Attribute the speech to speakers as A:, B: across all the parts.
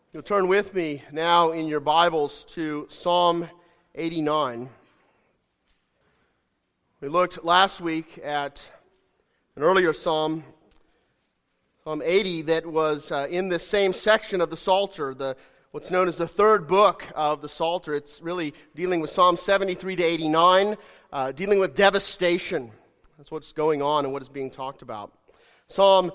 A: You'll turn with me now in your Bibles to Psalm 89. We looked last week at an earlier psalm, Psalm 80, that was in this same section of the Psalter, what's known as the third book of the Psalter. It's really dealing with Psalm 73 to 89, dealing with devastation. That's what's going on and what is being talked about. Psalm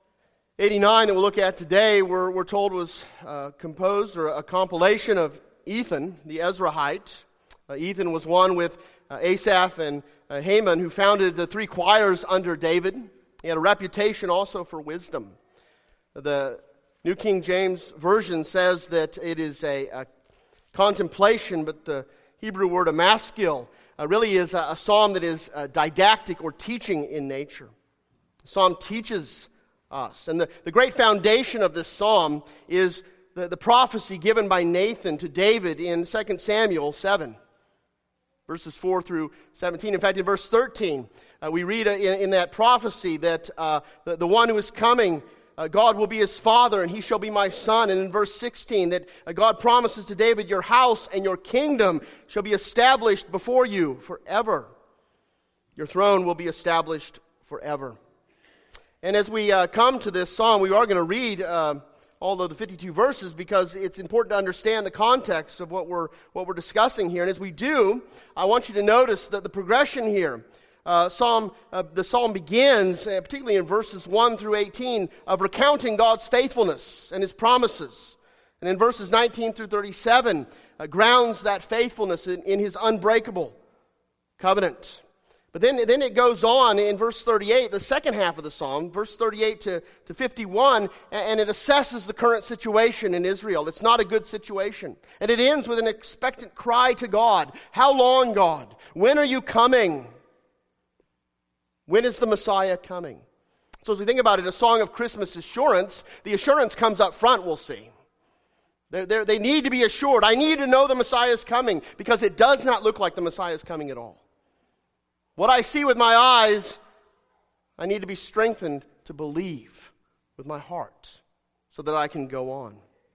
A: 89 that we'll look at today, we're told was composed, or a compilation of Ethan, the Ezrahite. Ethan was one with Asaph and Heman, who founded the three choirs under David. He had a reputation also for wisdom. The New King James Version says that it is a contemplation, but the Hebrew word amaskil really is a psalm that is didactic or teaching in nature. The psalm teaches us. And the great foundation of this psalm is the prophecy given by Nathan to David in 2 Samuel 7, verses 4 through 17. In fact, in verse 13, we read in that prophecy that the one who is coming, God will be his father, and he shall be my son. And in verse 16, that God promises to David, your house and your kingdom shall be established before you forever. Your throne will be established forever. And as we come to this psalm, we are going to read all of the 52 verses because it's important to understand the context of what we're discussing here. And as we do, I want you to notice that the progression here. The psalm begins, particularly in verses 1 through 18, of recounting God's faithfulness and his promises. And in verses 19 through 37, grounds that faithfulness in his unbreakable covenant. But then it goes on in verse 38, the second half of the psalm, verse 38 to 51, and it assesses the current situation in Israel. It's not a good situation. And it ends with an expectant cry to God. How long, God? When are you coming? When is the Messiah coming? So as we think about it, a song of Christmas assurance, the assurance comes up front, we'll see. They need to be assured. I need to know the Messiah is coming, because it does not look like the Messiah is coming at all. What I see with my eyes, I need to be strengthened to believe with my heart so that I can go on.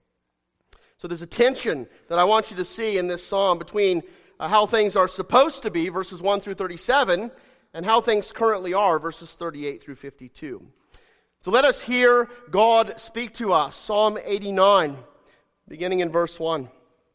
A: So there's a tension that I want you to see in this psalm between how things are supposed to be, verses 1 through 37, and how things currently are, verses 38 through 52. So let us hear God speak to us. Psalm 89, beginning in verse 1.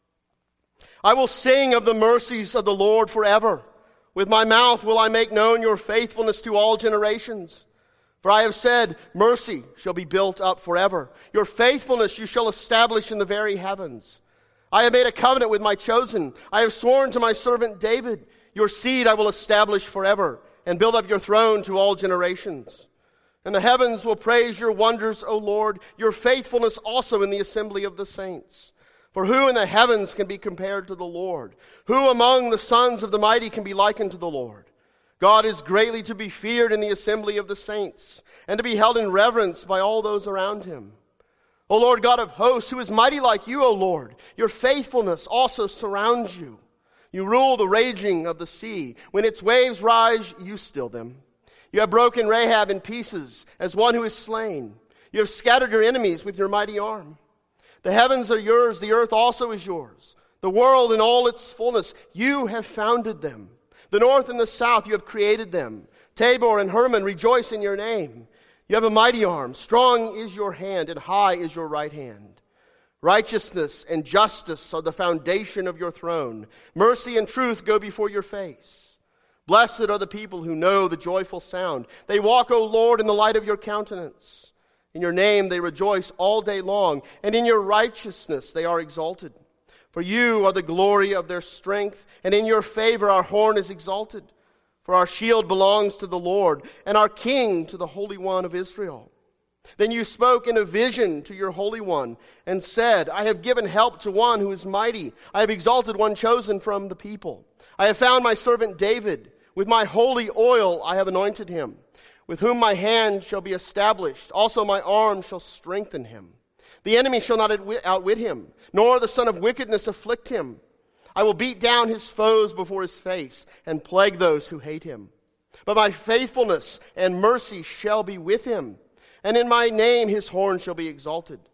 A: I will sing of the mercies of the Lord forever. With my mouth will I make known your faithfulness to all generations. For I have said, mercy shall be built up forever. Your faithfulness you shall establish in the very heavens. I have made a covenant with my chosen. I have sworn to my servant David, your seed I will establish forever, and build up your throne to all generations. And the heavens will praise your wonders, O Lord, your faithfulness also in the assembly of the saints. For who in the heavens can be compared to the Lord? Who among the sons of the mighty can be likened to the Lord? God is greatly to be feared in the assembly of the saints, and to be held in reverence by all those around him. O Lord God of hosts, who is mighty like you, O Lord? Your faithfulness also surrounds you. You rule the raging of the sea. When its waves rise, you still them. You have broken Rahab in pieces as one who is slain. You have scattered your enemies with your mighty arm. The heavens are yours, the earth also is yours. The world in all its fullness, you have founded them. The north and the south, you have created them. Tabor and Hermon rejoice in your name. You have a mighty arm. Strong is your hand, and high is your right hand. Righteousness and justice are the foundation of your throne. Mercy and truth go before your face. Blessed are the people who know the joyful sound. They walk, O Lord, in the light of your countenance. In your name they rejoice all day long, and in your righteousness they are exalted. For you are the glory of their strength, and in your favor our horn is exalted. For our shield belongs to the Lord, and our King to the Holy One of Israel. Then you spoke in a vision to your Holy One, and said, I have given help to one who is mighty. I have exalted one chosen from the people. I have found my servant David. With my holy oil I have anointed him. With whom my hand shall be established, also my arm shall strengthen him. The enemy shall not outwit him, nor the son of wickedness afflict him. I will beat down his foes before his face, and plague those who hate him. But my faithfulness and mercy shall be with him, and in my name his horn shall be exalted.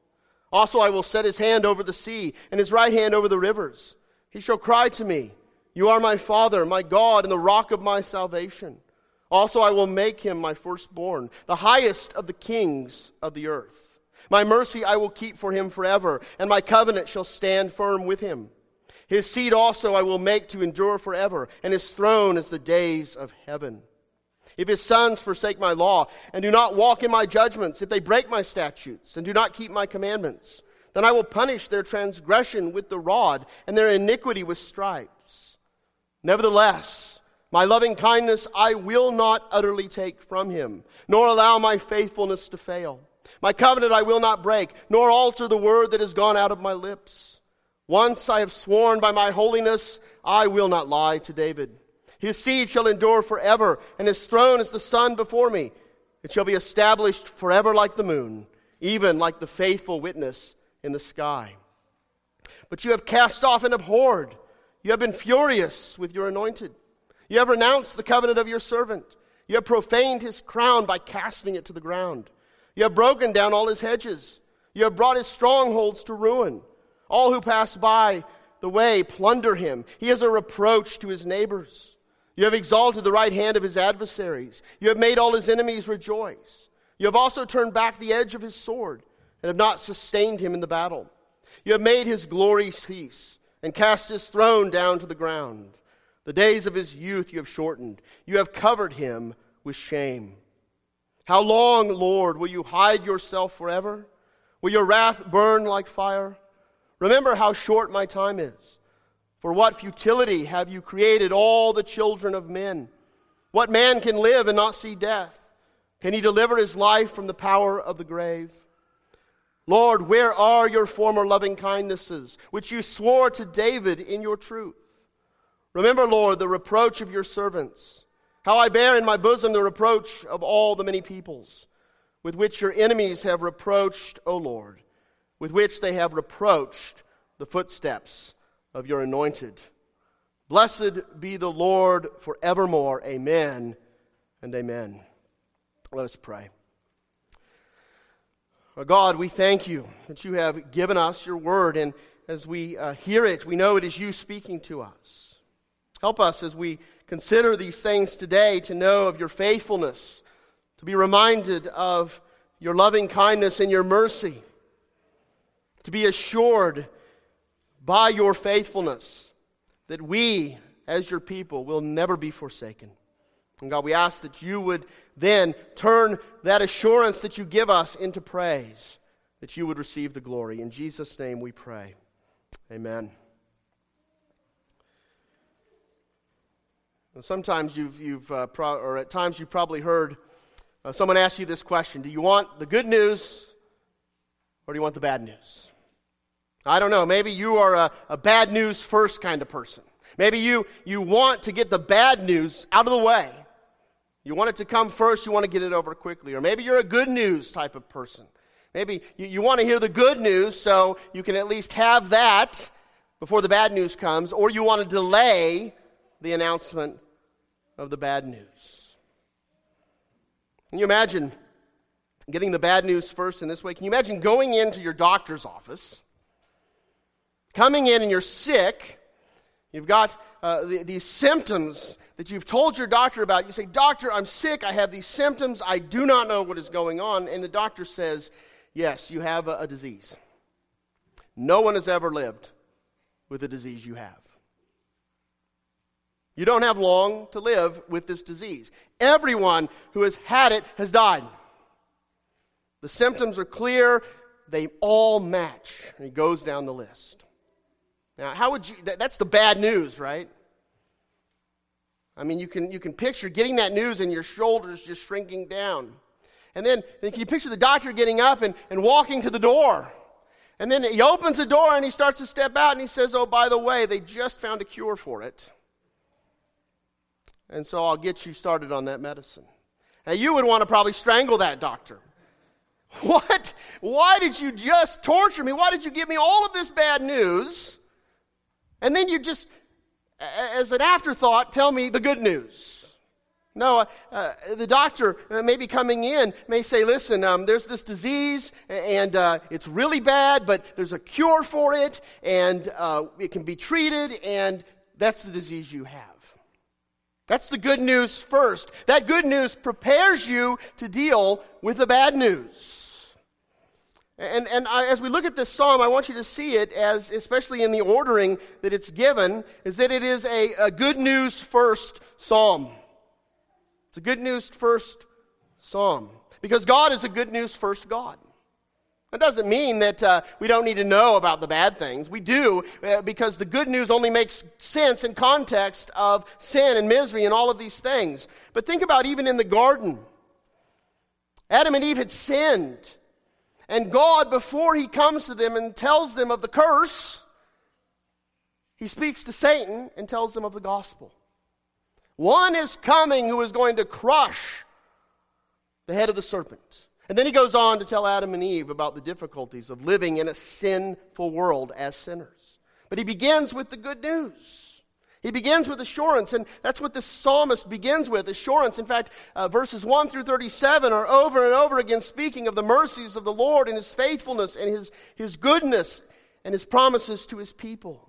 A: Also I will set his hand over the sea, and his right hand over the rivers. He shall cry to me, You are my Father, my God, and the rock of my salvation. Also I will make him my firstborn, the highest of the kings of the earth. My mercy I will keep for him forever, and my covenant shall stand firm with him. His seed also I will make to endure forever, and his throne is the days of heaven. If his sons forsake my law, and do not walk in my judgments, if they break my statutes, and do not keep my commandments, then I will punish their transgression with the rod, and their iniquity with stripes. Nevertheless, my loving kindness I will not utterly take from him, nor allow my faithfulness to fail. My covenant I will not break, nor alter the word that has gone out of my lips. Once I have sworn by my holiness, I will not lie to David. His seed shall endure forever, and his throne is the sun before me. It shall be established forever like the moon, even like the faithful witness in the sky. But you have cast off and abhorred. You have been furious with your anointed. You have renounced the covenant of your servant. You have profaned his crown by casting it to the ground. You have broken down all his hedges. You have brought his strongholds to ruin. All who pass by the way plunder him. He is a reproach to his neighbors. You have exalted the right hand of his adversaries. You have made all his enemies rejoice. You have also turned back the edge of his sword and have not sustained him in the battle. You have made his glory cease and cast his throne down to the ground. The days of his youth you have shortened. You have covered him with shame. How long, Lord, will you hide yourself forever? Will your wrath burn like fire? Remember how short my time is. For what futility have you created all the children of men? What man can live and not see death? Can he deliver his life from the power of the grave? Lord, where are your former loving kindnesses, which you swore to David in your truth? Remember, Lord, the reproach of your servants, how I bear in my bosom the reproach of all the many peoples, with which your enemies have reproached, O Lord, with which they have reproached the footsteps of your anointed. Blessed be the Lord forevermore. Amen and amen. Let us pray. Our God, we thank you that you have given us your word, and as we hear it, we know it is you speaking to us. Help us as we consider these things today to know of your faithfulness, to be reminded of your loving kindness and your mercy, to be assured by your faithfulness that we, as your people, will never be forsaken. And God, we ask that you would then turn that assurance that you give us into praise, that you would receive the glory. In Jesus' name we pray. Amen. Sometimes or at times you've probably heard someone ask you this question: do you want the good news or do you want the bad news? I don't know. Maybe you are a bad news first kind of person. Maybe you want to get the bad news out of the way. You want it to come first. You want to get it over quickly. Or maybe you're a good news type of person. Maybe you want to hear the good news so you can at least have that before the bad news comes. Or you want to delay the announcement of the bad news. Can you imagine getting the bad news first in this way? Can you imagine going into your doctor's office, coming in and you're sick, you've got these symptoms that you've told your doctor about. You say, "Doctor, I'm sick, I have these symptoms, I do not know what is going on." And the doctor says, "Yes, you have a disease. No one has ever lived with the disease you have. You don't have long to live with this disease. Everyone who has had it has died. The symptoms are clear, they all match." And he goes down the list. Now, how would you, that's the bad news, right? I mean, you can picture getting that news and your shoulders just shrinking down. And then can you picture the doctor getting up and walking to the door? And then he opens the door and he starts to step out and he says, "Oh, by the way, they just found a cure for it. And so I'll get you started on that medicine." Now, you would want to probably strangle that doctor. What? Why did you just torture me? Why did you give me all of this bad news? And then you just, as an afterthought, tell me the good news. No, the doctor may be coming in, may say, listen, there's this disease, and it's really bad, but there's a cure for it, and it can be treated, and that's the disease you have. That's the good news first. That good news prepares you to deal with the bad news. And as we look at this psalm, I want you to see it as, especially in the ordering that it's given, is that it is a good news first psalm. It's a good news first psalm. Because God is a good news first God. That doesn't mean that we don't need to know about the bad things. We do, because the good news only makes sense in context of sin and misery and all of these things. But think about even in the garden. Adam and Eve had sinned. And God, before he comes to them and tells them of the curse, he speaks to Satan and tells them of the gospel. One is coming who is going to crush the head of the serpent. And then he goes on to tell Adam and Eve about the difficulties of living in a sinful world as sinners. But he begins with the good news. He begins with assurance, and that's what this psalmist begins with, assurance. In fact, verses 1 through 37 are over and over again speaking of the mercies of the Lord and his faithfulness and his goodness and his promises to his people.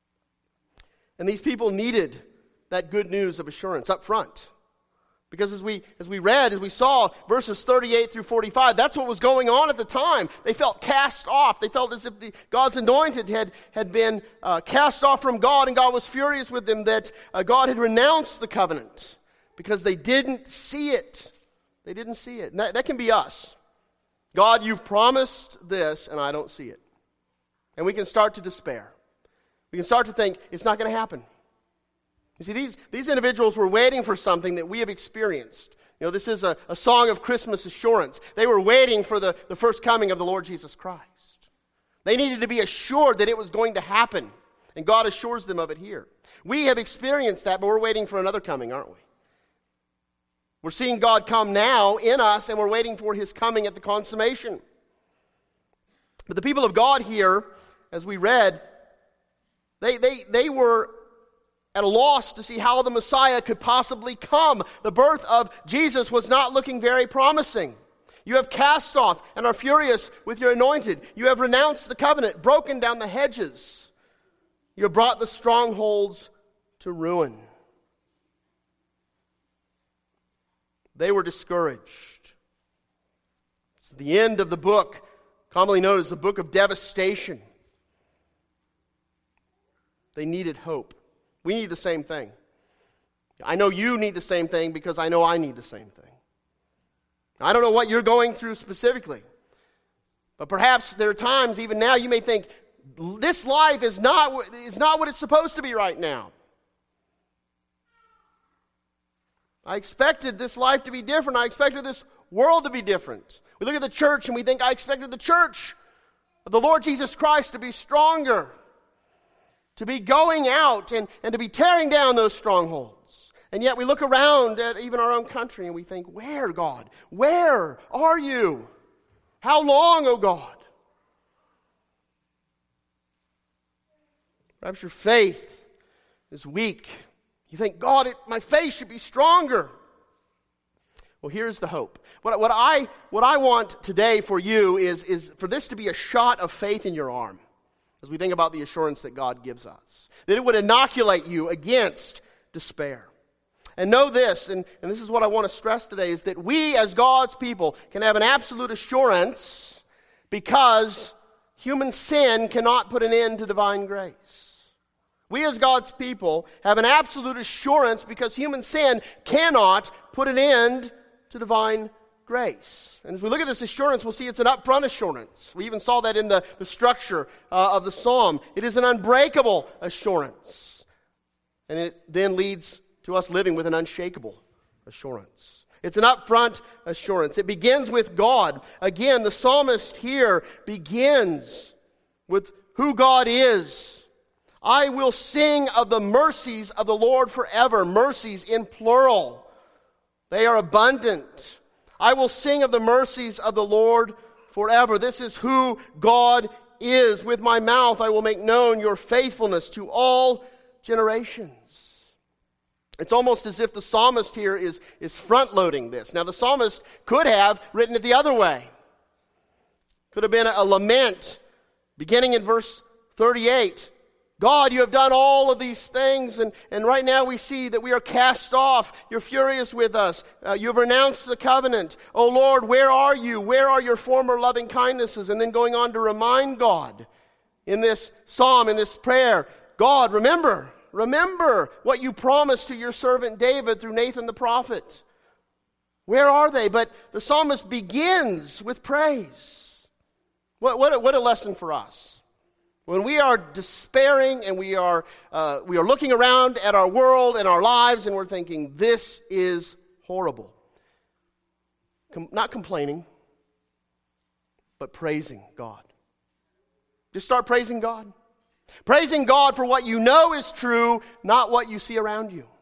A: And these people needed that good news of assurance up front. Because as we saw, verses 38 through 45, that's what was going on at the time. They felt cast off. They felt as if God's anointed had been cast off from God, and God was furious with them that God had renounced the covenant because they didn't see it. They didn't see it. And that can be us. God, you've promised this, and I don't see it. And we can start to despair. We can start to think, it's not going to happen. You see, these individuals were waiting for something that we have experienced. You know, this is a song of Christmas assurance. They were waiting for the first coming of the Lord Jesus Christ. They needed to be assured that it was going to happen, and God assures them of it here. We have experienced that, but we're waiting for another coming, aren't we? We're seeing God come now in us, and we're waiting for his coming at the consummation. But the people of God here, as we read, they were at a loss to see how the Messiah could possibly come. The birth of Jesus was not looking very promising. You have cast off and are furious with your anointed. You have renounced the covenant, broken down the hedges. You have brought the strongholds to ruin. They were discouraged. It's the end of the book, commonly known as the book of devastation. They needed hope. We need the same thing. I know you need the same thing because I know I need the same thing. I don't know what you're going through specifically, but perhaps there are times, even now, you may think, this life is not what it's supposed to be right now. I expected this life to be different. I expected this world to be different. We look at the church and we think, I expected the church of the Lord Jesus Christ to be stronger, to be going out and to be tearing down those strongholds. And yet we look around at even our own country and we think, where, God? Where are you? How long, O God? Perhaps your faith is weak. You think, God, my faith should be stronger. Well, here's the hope. What I want today for you is for this to be a shot of faith in your arm as we think about the assurance that God gives us. That it would inoculate you against despair. And know this, and this is what I want to stress today, is that we as God's people can have an absolute assurance because human sin cannot put an end to divine grace. We as God's people have an absolute assurance because human sin cannot put an end to divine grace. And as we look at this assurance, we'll see it's an upfront assurance. We even saw that in the structure of the psalm. It is an unbreakable assurance. And it then leads to us living with an unshakable assurance. It's an upfront assurance. It begins with God. Again, the psalmist here begins with who God is. I will sing of the mercies of the Lord forever. Mercies in plural. They are abundant. I will sing of the mercies of the Lord forever. This is who God is. With my mouth I will make known your faithfulness to all generations. It's almost as if the psalmist here is front-loading this. Now, the psalmist could have written it the other way. Could have been a lament, beginning in verse 38. God, you have done all of these things, and right now we see that we are cast off. You're furious with us. You have renounced the covenant. Oh Lord, where are you? Where are your former loving kindnesses? And then going on to remind God in this psalm, in this prayer, God, remember what you promised to your servant David through Nathan the prophet. Where are they? But the psalmist begins with praise. What a lesson for us. When we are despairing and we are looking around at our world and our lives and we're thinking, this is horrible. Not complaining, but praising God. Just start praising God. Praising God for what you know is true, not what you see around you.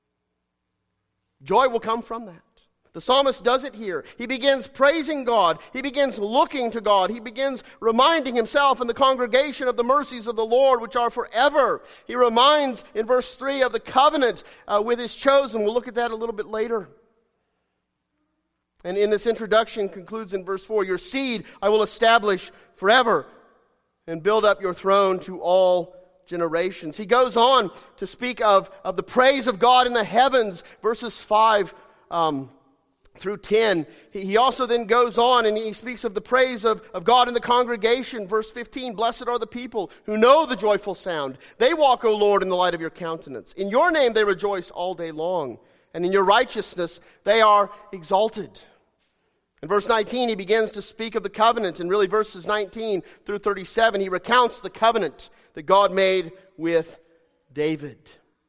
A: Joy will come from that. The psalmist does it here. He begins praising God. He begins looking to God. He begins reminding himself and the congregation of the mercies of the Lord, which are forever. He reminds in verse 3 of the covenant with his chosen. We'll look at that a little bit later. And in this introduction concludes in verse 4, your seed I will establish forever and build up your throne to all generations. He goes on to speak of the praise of God in the heavens, verses 5 through 10. He also then goes on and he speaks of the praise of God in the congregation. Verse 15, blessed are the people who know the joyful sound. They walk, O Lord, in the light of your countenance. In your name they rejoice all day long, and in your righteousness they are exalted. In verse 19, he begins to speak of the covenant, and really verses 19 through 37, he recounts the covenant that God made with David.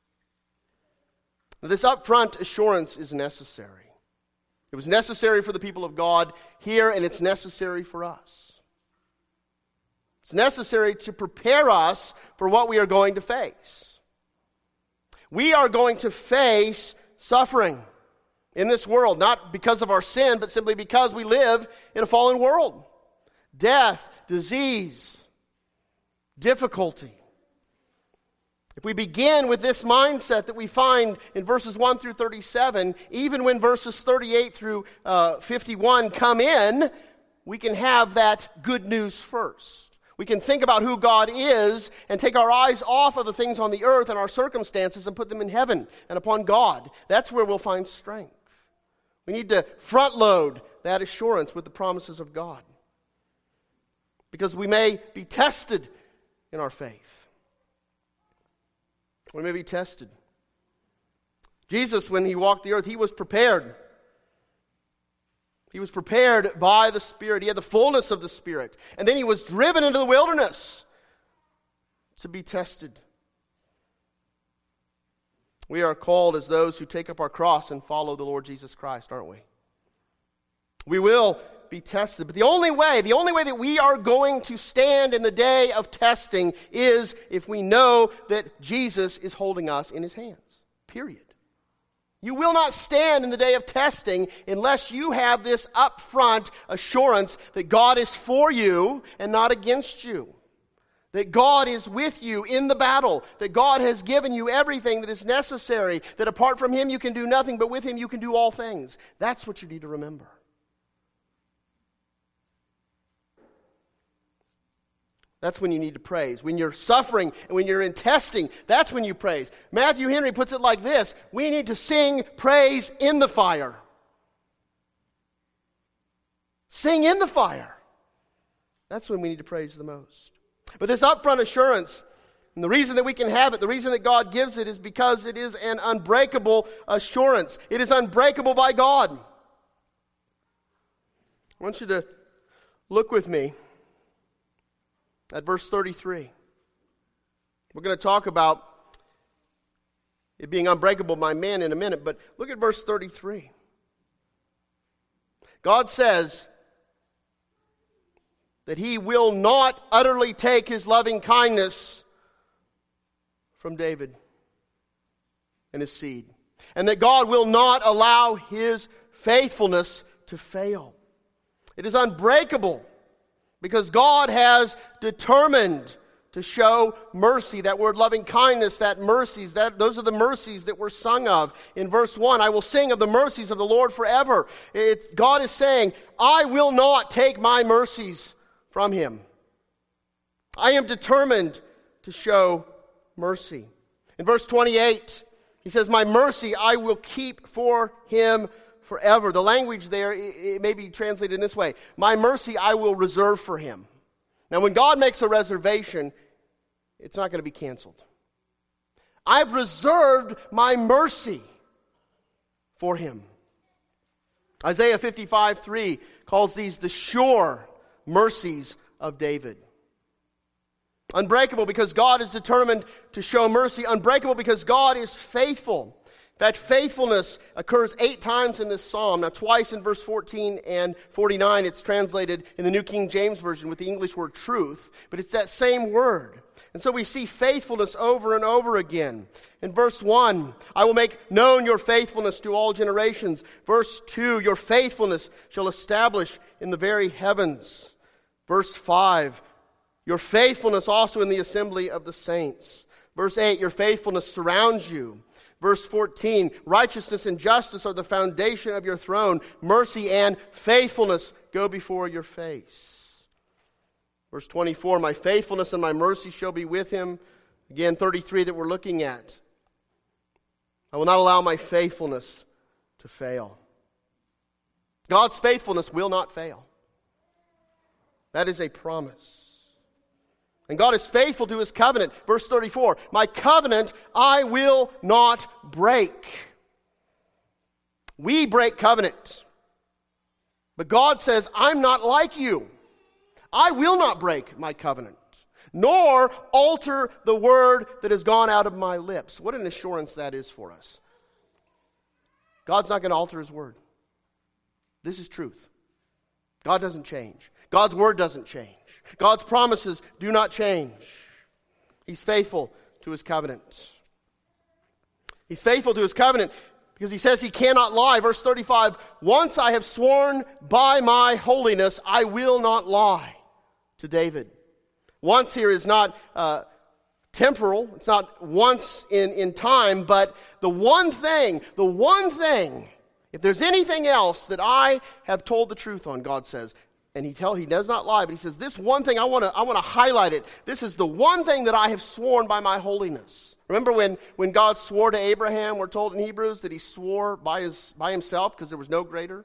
A: Now, this upfront assurance is necessary. It was necessary for the people of God here, and it's necessary for us. It's necessary to prepare us for what we are going to face. We are going to face suffering in this world, not because of our sin, but simply because we live in a fallen world. Death, disease, difficulty. If we begin with this mindset that we find in verses 1 through 37, even when verses 38 through 51 come in, we can have that good news first. We can think about who God is and take our eyes off of the things on the earth and our circumstances and put them in heaven and upon God. That's where we'll find strength. We need to front load that assurance with the promises of God, because we may be tested in our faith. We may be tested. Jesus, when he walked the earth, he was prepared. He was prepared by the Spirit. He had the fullness of the Spirit. And then he was driven into the wilderness to be tested. We are called as those who take up our cross and follow the Lord Jesus Christ, aren't we? We will be tested. But the only way that we are going to stand in the day of testing is if we know that Jesus is holding us in his hands. Period. You will not stand in the day of testing unless you have this upfront assurance that God is for you and not against you. That God is with you in the battle. That God has given you everything that is necessary. That apart from him you can do nothing, but with him you can do all things. That's what you need to remember. That's when you need to praise. When you're suffering and when you're in testing, that's when you praise. Matthew Henry puts it like this: we need to sing praise in the fire. Sing in the fire. That's when we need to praise the most. But this upfront assurance, and the reason that we can have it, the reason that God gives it, is because it is an unbreakable assurance. It is unbreakable by God. I want you to look with me at verse 33. We're going to talk about it being unbreakable by man in a minute, but look at verse 33. God says that he will not utterly take his loving kindness from David and his seed, and that God will not allow his faithfulness to fail. It is unbreakable because God has determined to show mercy. That word loving kindness, that mercies, those are the mercies that we're sung of. In verse 1, I will sing of the mercies of the Lord forever. God is saying, I will not take my mercies from him. I am determined to show mercy. In verse 28, he says, my mercy I will keep for him forever. The language there, it may be translated in this way. My mercy I will reserve for him. Now, when God makes a reservation, it's not going to be canceled. I've reserved my mercy for him. Isaiah 55:3 calls these the sure mercies of David. Unbreakable because God is determined to show mercy. Unbreakable because God is faithful. In fact, faithfulness occurs 8 times in this psalm. Now, twice in verse 14 and 49, it's translated in the New King James Version with the English word truth, but it's that same word. And so we see faithfulness over and over again. In verse 1, I will make known your faithfulness to all generations. Verse 2, your faithfulness shall establish in the very heavens. Verse 5, your faithfulness also in the assembly of the saints. Verse 8, your faithfulness surrounds you. Verse 14, righteousness and justice are the foundation of your throne. Mercy and faithfulness go before your face. Verse 24, my faithfulness and my mercy shall be with him. Again, 33 that we're looking at. I will not allow my faithfulness to fail. God's faithfulness will not fail. That is a promise. And God is faithful to his covenant. Verse 34, my covenant I will not break. We break covenant. But God says, I'm not like you. I will not break my covenant, nor alter the word that has gone out of my lips. What an assurance that is for us. God's not going to alter his word. This is truth. God doesn't change. God's word doesn't change. God's promises do not change. He's faithful to his covenant. He's faithful to his covenant because he says he cannot lie. Verse 35, once I have sworn by my holiness, I will not lie, to David. Once here is not temporal. It's not once in time, but the one thing, if there's anything else that I have told the truth on, God says, and he does not lie, but he says, this one thing, I want to highlight it. This is the one thing that I have sworn by my holiness. Remember when God swore to Abraham, we're told in Hebrews that he swore by himself because there was no greater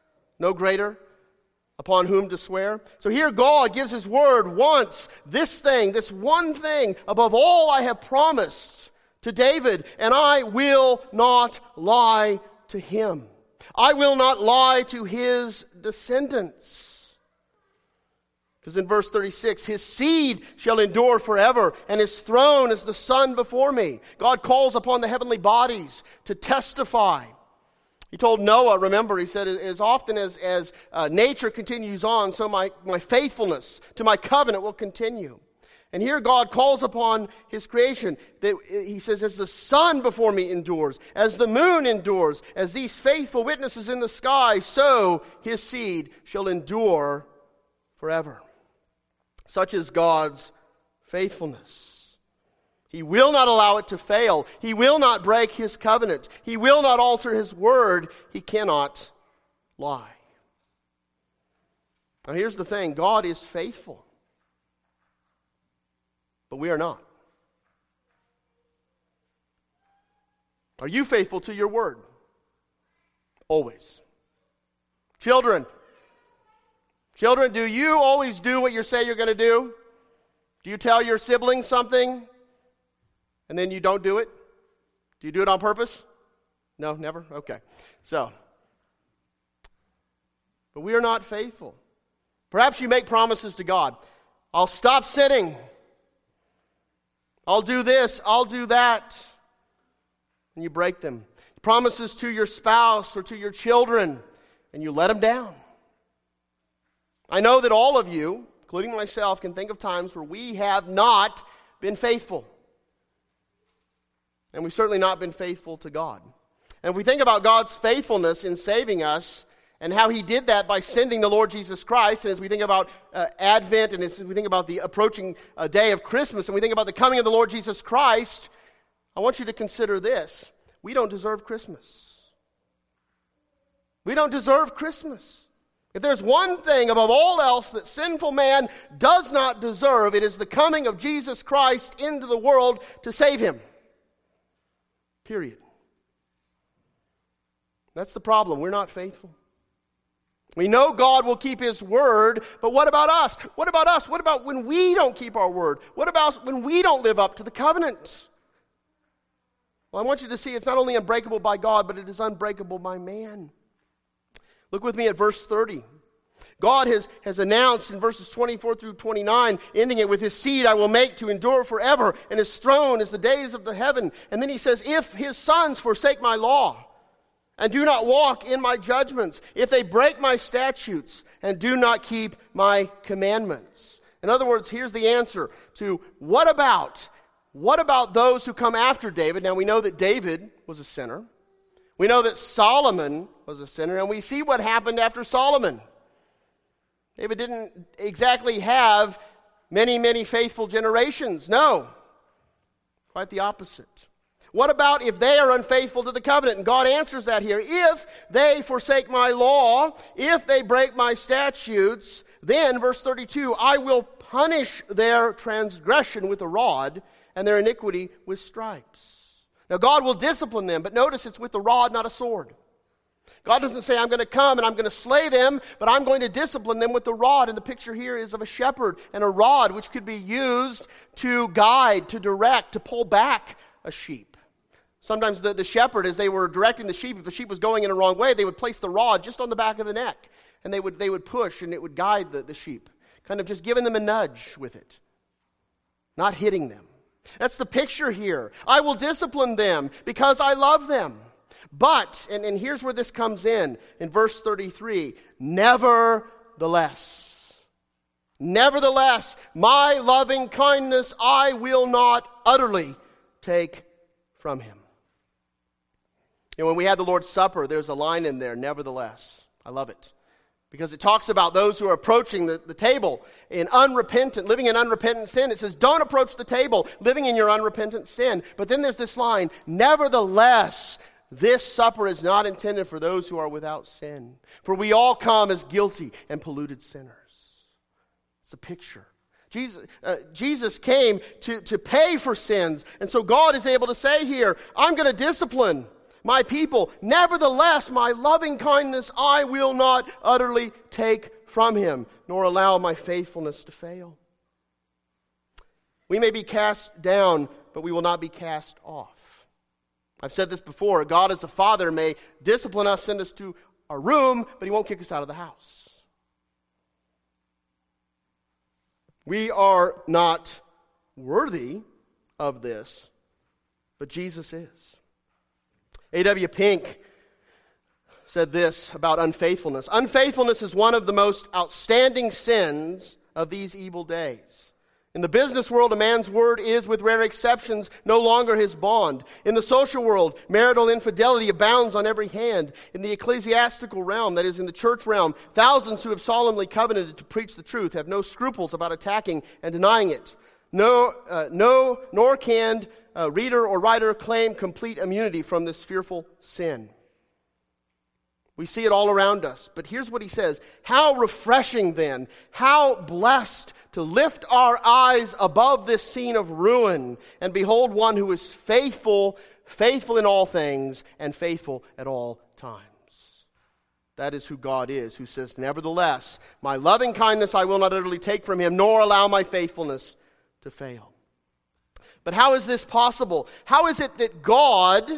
A: upon whom to swear. So here God gives his word once, this one thing, above all I have promised to David, and I will not lie to him. I will not lie to his descendants. Because in verse 36, his seed shall endure forever, and his throne is the sun before me. God calls upon the heavenly bodies to testify. He told Noah, remember, he said, as often as nature continues on, so my faithfulness to my covenant will continue. And here God calls upon his creation. That he says, as the sun before me endures, as the moon endures, as these faithful witnesses in the sky, so his seed shall endure forever. Such is God's faithfulness. He will not allow it to fail. He will not break his covenant. He will not alter his word. He cannot lie. Now here's the thing. God is faithful. But we are not. Are you faithful to your word? Always. Children, do you always do what you say you're going to do? Do you tell your siblings something and then you don't do it? Do you do it on purpose? No, never? Okay. But we are not faithful. Perhaps you make promises to God. I'll stop sinning. I'll do this, I'll do that. And you break them. Promises to your spouse or to your children, and you let them down. I know that all of you, including myself, can think of times where we have not been faithful. And we've certainly not been faithful to God. And if we think about God's faithfulness in saving us, And how he did that by sending the Lord Jesus Christ. And as we think about Advent, and as we think about the approaching day of Christmas, and we think about the coming of the Lord Jesus Christ, I want you to consider this. We don't deserve Christmas. We don't deserve Christmas. If there's one thing above all else that sinful man does not deserve, it is the coming of Jesus Christ into the world to save him. Period. That's the problem. We're not faithful. We know God will keep his word, but what about us? What about us? What about when we don't keep our word? What about when we don't live up to the covenant? Well, I want you to see it's not only unbreakable by God, but it is unbreakable by man. Look with me at verse 30. God has announced in verses 24 through 29, ending it with his seed I will make to endure forever, and his throne is the days of the heaven. And then he says, if his sons forsake my law, and do not walk in my judgments, if they break my statutes and do not keep my commandments. In other words, here's the answer to what about those who come after David? Now we know that David was a sinner. We know that Solomon was a sinner, and we see what happened after Solomon. David didn't exactly have many, many faithful generations. No, quite the opposite. What about if they are unfaithful to the covenant? And God answers that here. If they forsake my law, if they break my statutes, then, verse 32, I will punish their transgression with a rod and their iniquity with stripes. Now, God will discipline them, but notice it's with a rod, not a sword. God doesn't say, I'm going to come and I'm going to slay them, but I'm going to discipline them with the rod. And the picture here is of a shepherd and a rod, which could be used to guide, to direct, to pull back a sheep. Sometimes the shepherd, as they were directing the sheep, if the sheep was going in a wrong way, they would place the rod just on the back of the neck. And they would push, and it would guide the sheep. Kind of just giving them a nudge with it. Not hitting them. That's the picture here. I will discipline them because I love them. But, and here's where this comes in verse 33, nevertheless, my loving kindness I will not utterly take from him. You know, when we had the Lord's Supper, there's a line in there, nevertheless. I love it. Because it talks about those who are approaching the table living in unrepentant sin. It says, don't approach the table living in your unrepentant sin. But then there's this line, nevertheless, this supper is not intended for those who are without sin. For we all come as guilty and polluted sinners. It's a picture. Jesus came to pay for sins. And so God is able to say here, I'm going to discipline my people. Nevertheless, my loving kindness I will not utterly take from him, nor allow my faithfulness to fail. We may be cast down, but we will not be cast off. I've said this before. God as a father may discipline us, send us to a room, but he won't kick us out of the house. We are not worthy of this, but Jesus is. A.W. Pink said this about unfaithfulness. Unfaithfulness is one of the most outstanding sins of these evil days. In the business world, a man's word is, with rare exceptions, no longer his bond. In the social world, marital infidelity abounds on every hand. In the ecclesiastical realm, that is, in the church realm, thousands who have solemnly covenanted to preach the truth have no scruples about attacking and denying it. Nor can reader or writer claim complete immunity from this fearful sin. We see it all around us. But here's what he says. How refreshing then, how blessed to lift our eyes above this scene of ruin and behold one who is faithful in all things and faithful at all times. That is who God is, who says, nevertheless, my loving kindness I will not utterly take from him, nor allow my faithfulness to fail. But how is this possible? How is it that God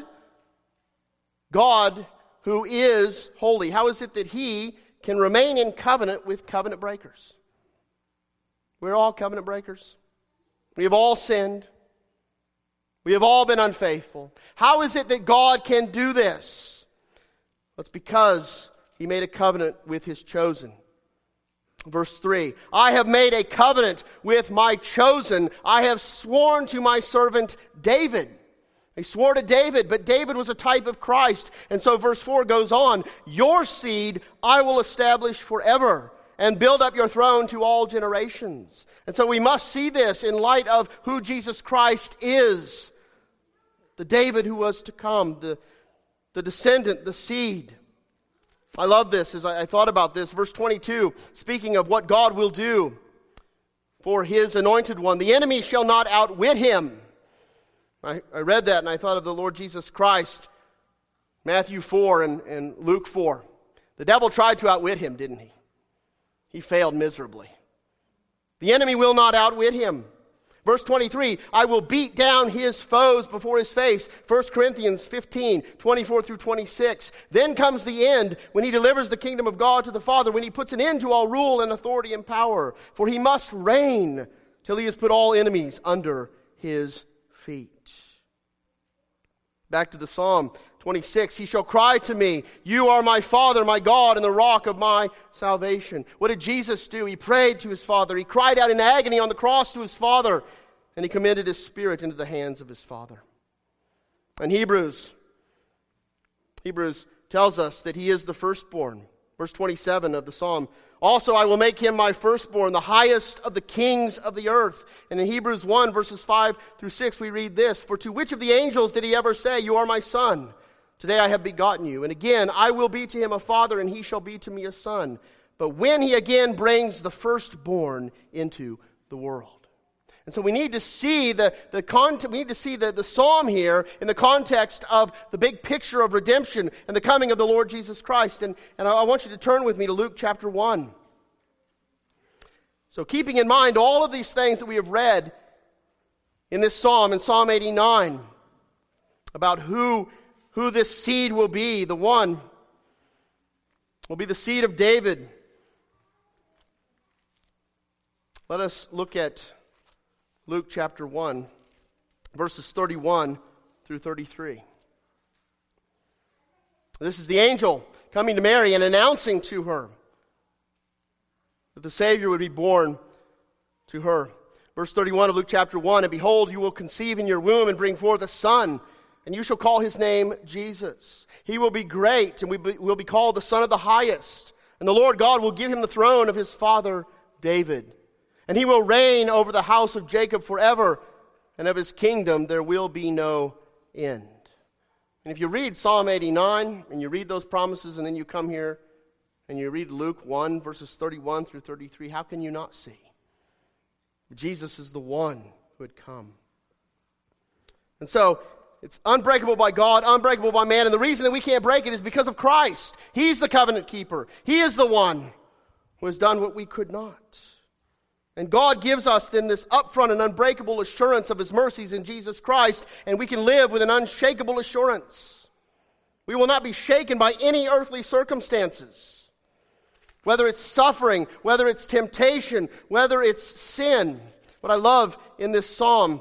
A: who is holy, how is it that he can remain in covenant with covenant breakers? We're all covenant breakers. We have all sinned. We have all been unfaithful. How is it that God can do this? Well, it's because he made a covenant with his chosen. Verse 3, I have made a covenant with my chosen. I have sworn to my servant David. He swore to David, but David was a type of Christ. And so verse 4 goes on, your seed I will establish forever and build up your throne to all generations. And so we must see this in light of who Jesus Christ is. The David who was to come, the descendant, the seed. I love this as I thought about this. Verse 22, speaking of what God will do for his anointed one. The enemy shall not outwit him. I read that and I thought of the Lord Jesus Christ. Matthew 4 and Luke 4. The devil tried to outwit him, didn't he? He failed miserably. The enemy will not outwit him. Verse 23, I will beat down his foes before his face. 1 Corinthians 15, 24 through 26. Then comes the end when he delivers the kingdom of God to the Father, when he puts an end to all rule and authority and power. For he must reign till he has put all enemies under his feet. Back to the Psalm 26, he shall cry to me, you are my Father, my God, and the rock of my salvation. What did Jesus do? He prayed to his Father. He cried out in agony on the cross to his Father, and he commended his spirit into the hands of his Father. And Hebrews tells us that he is the firstborn. Verse 27 of the Psalm, also I will make him my firstborn, the highest of the kings of the earth. And in Hebrews 1, verses 5 through 6, we read this, for to which of the angels did he ever say, you are my son? Today I have begotten you. And again, I will be to him a father, and he shall be to me a son. But when he again brings the firstborn into the world. And so we need to see the psalm here in the context of the big picture of redemption and the coming of the Lord Jesus Christ. And I want you to turn with me to Luke chapter 1. So keeping in mind all of these things that we have read in this psalm, in Psalm 89, about who this seed will be, the one will be the seed of David. Let us look at Luke chapter 1, verses 31 through 33. This is the angel coming to Mary and announcing to her that the Savior would be born to her. Verse 31 of Luke chapter 1, and behold, you will conceive in your womb and bring forth a son, and you shall call his name Jesus. He will be great, and will be called the Son of the Highest. And the Lord God will give him the throne of his father David. And he will reign over the house of Jacob forever, and of his kingdom there will be no end. And if you read Psalm 89, and you read those promises, and then you come here, and you read Luke 1, verses 31 through 33, how can you not see? Jesus is the one who had come. And so, it's unbreakable by God, unbreakable by man, and the reason that we can't break it is because of Christ. He's the covenant keeper. He is the one who has done what we could not. And God gives us then this upfront and unbreakable assurance of his mercies in Jesus Christ, and we can live with an unshakable assurance. We will not be shaken by any earthly circumstances, whether it's suffering, whether it's temptation, whether it's sin. What I love in this psalm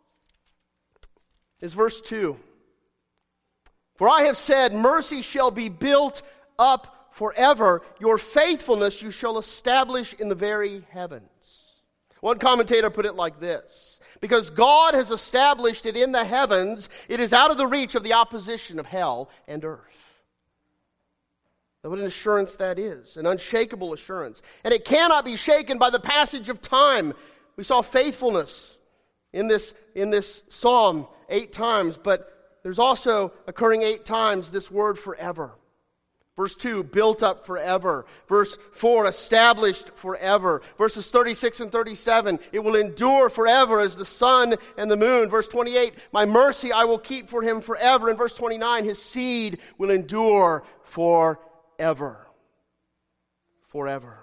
A: is verse 2. For I have said, mercy shall be built up forever. Your faithfulness you shall establish in the very heavens. One commentator put it like this: because God has established it in the heavens, it is out of the reach of the opposition of hell and earth. What an assurance that is, an unshakable assurance. And it cannot be shaken by the passage of time. We saw faithfulness in this psalm 8 times, but there's also occurring 8 times this word forever. Verse 2, built up forever. Verse 4, established forever. Verses 36 and 37, it will endure forever as the sun and the moon. Verse 28, my mercy I will keep for him forever. And verse 29, his seed will endure forever. Forever.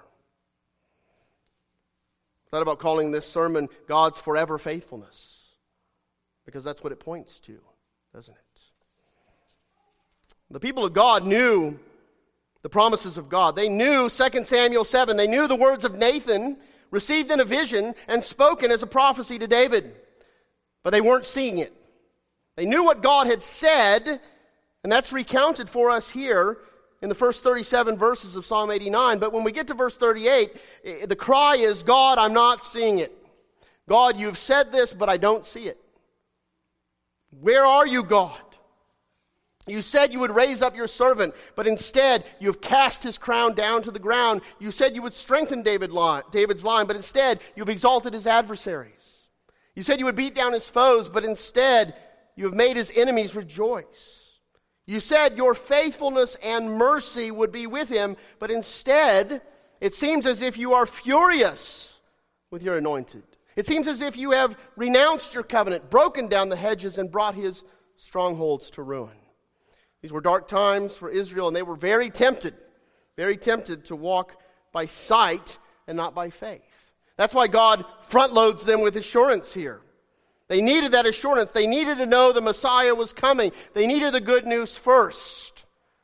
A: I thought about calling this sermon God's forever faithfulness, because that's what it points to, doesn't it? The people of God knew the promises of God. They knew 2 Samuel 7. They knew the words of Nathan, received in a vision and spoken as a prophecy to David. But they weren't seeing it. They knew what God had said, and that's recounted for us here in the first 37 verses of Psalm 89. But when we get to verse 38, the cry is, God, I'm not seeing it. God, you've said this, but I don't see it. Where are you, God? You said you would raise up your servant, but instead you have cast his crown down to the ground. You said you would strengthen David's line, but instead you have exalted his adversaries. You said you would beat down his foes, but instead you have made his enemies rejoice. You said your faithfulness and mercy would be with him, but instead it seems as if you are furious with your anointed. It seems as if you have renounced your covenant, broken down the hedges, and brought his strongholds to ruin. These were dark times for Israel, and they were very tempted to walk by sight and not by faith. That's why God front loads them with assurance here. They needed that assurance. They needed to know the Messiah was coming. They needed the good news first.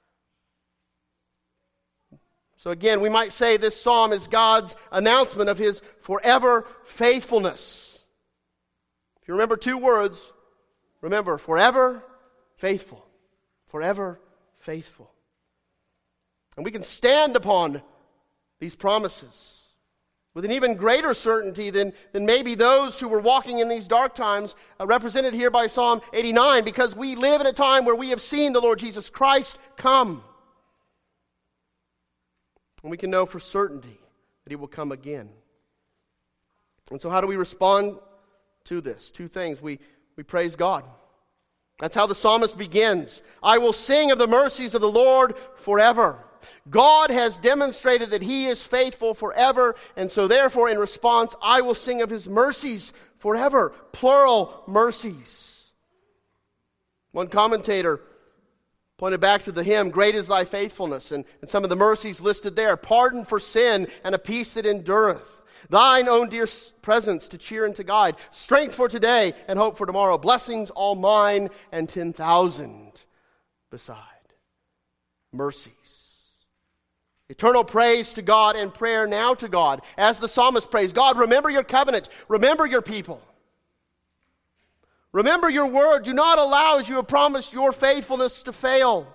A: So again, we might say this psalm is God's announcement of his forever faithfulness. If you remember two words, remember, forever faithful. Forever faithful. And we can stand upon these promises with an even greater certainty than maybe those who were walking in these dark times, represented here by Psalm 89, because we live in a time where we have seen the Lord Jesus Christ come. And we can know for certainty that he will come again. And so how do we respond to this? Two things. We praise God. That's how the psalmist begins. I will sing of the mercies of the Lord forever. God has demonstrated that he is faithful forever, and so therefore in response, I will sing of his mercies forever. Plural mercies. One commentator pointed back to the hymn, Great is thy faithfulness, and some of the mercies listed there. Pardon for sin and a peace that endureth. Thine own dear presence to cheer and to guide. Strength for today and hope for tomorrow. Blessings all mine and 10,000 beside. Mercies. Eternal praise to God and prayer now to God. As the psalmist prays, God, remember your covenant. Remember your people. Remember your word. Do not allow, as you have promised, your faithfulness to fail.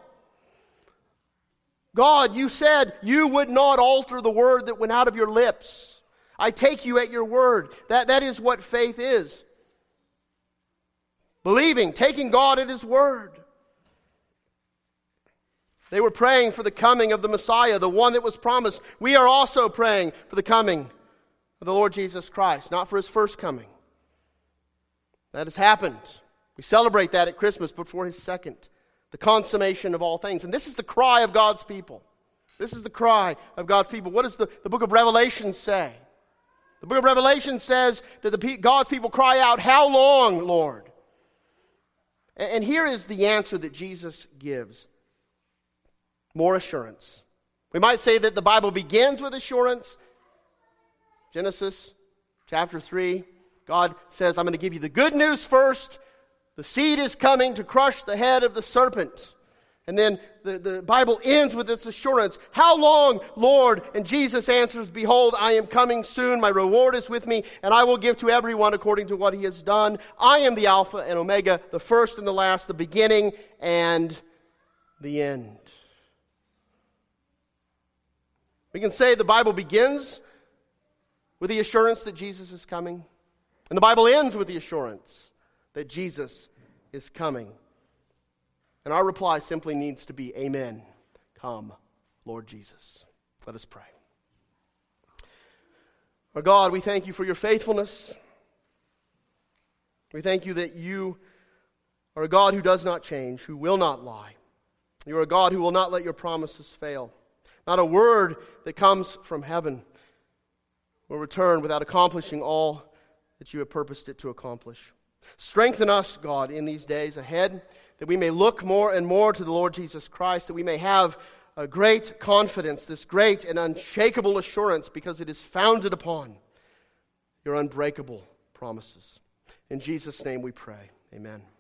A: God, you said you would not alter the word that went out of your lips. I take you at your word. That is what faith is. Believing, taking God at his word. They were praying for the coming of the Messiah, the one that was promised. We are also praying for the coming of the Lord Jesus Christ, not for his first coming. That has happened. We celebrate that at Christmas, but for his second, the consummation of all things. And this is the cry of God's people. This is the cry of God's people. What does the book of Revelation say? The book of Revelation says that God's people cry out, how long, Lord? And here is the answer that Jesus gives. More assurance. We might say that the Bible begins with assurance. Genesis chapter 3, God says, I'm going to give you the good news first. The seed is coming to crush the head of the serpent. And then the Bible ends with its assurance. How long, Lord? And Jesus answers, behold, I am coming soon. My reward is with me, and I will give to everyone according to what he has done. I am the Alpha and Omega, the first and the last, the beginning and the end. We can say the Bible begins with the assurance that Jesus is coming. And the Bible ends with the assurance that Jesus is coming. And our reply simply needs to be, Amen. Come, Lord Jesus. Let us pray. Our God, we thank you for your faithfulness. We thank you that you are a God who does not change, who will not lie. You are a God who will not let your promises fail. Not a word that comes from heaven will return without accomplishing all that you have purposed it to accomplish. Strengthen us, God, in these days ahead, that we may look more and more to the Lord Jesus Christ, that we may have a great confidence, this great and unshakable assurance, because it is founded upon your unbreakable promises. In Jesus' name we pray. Amen.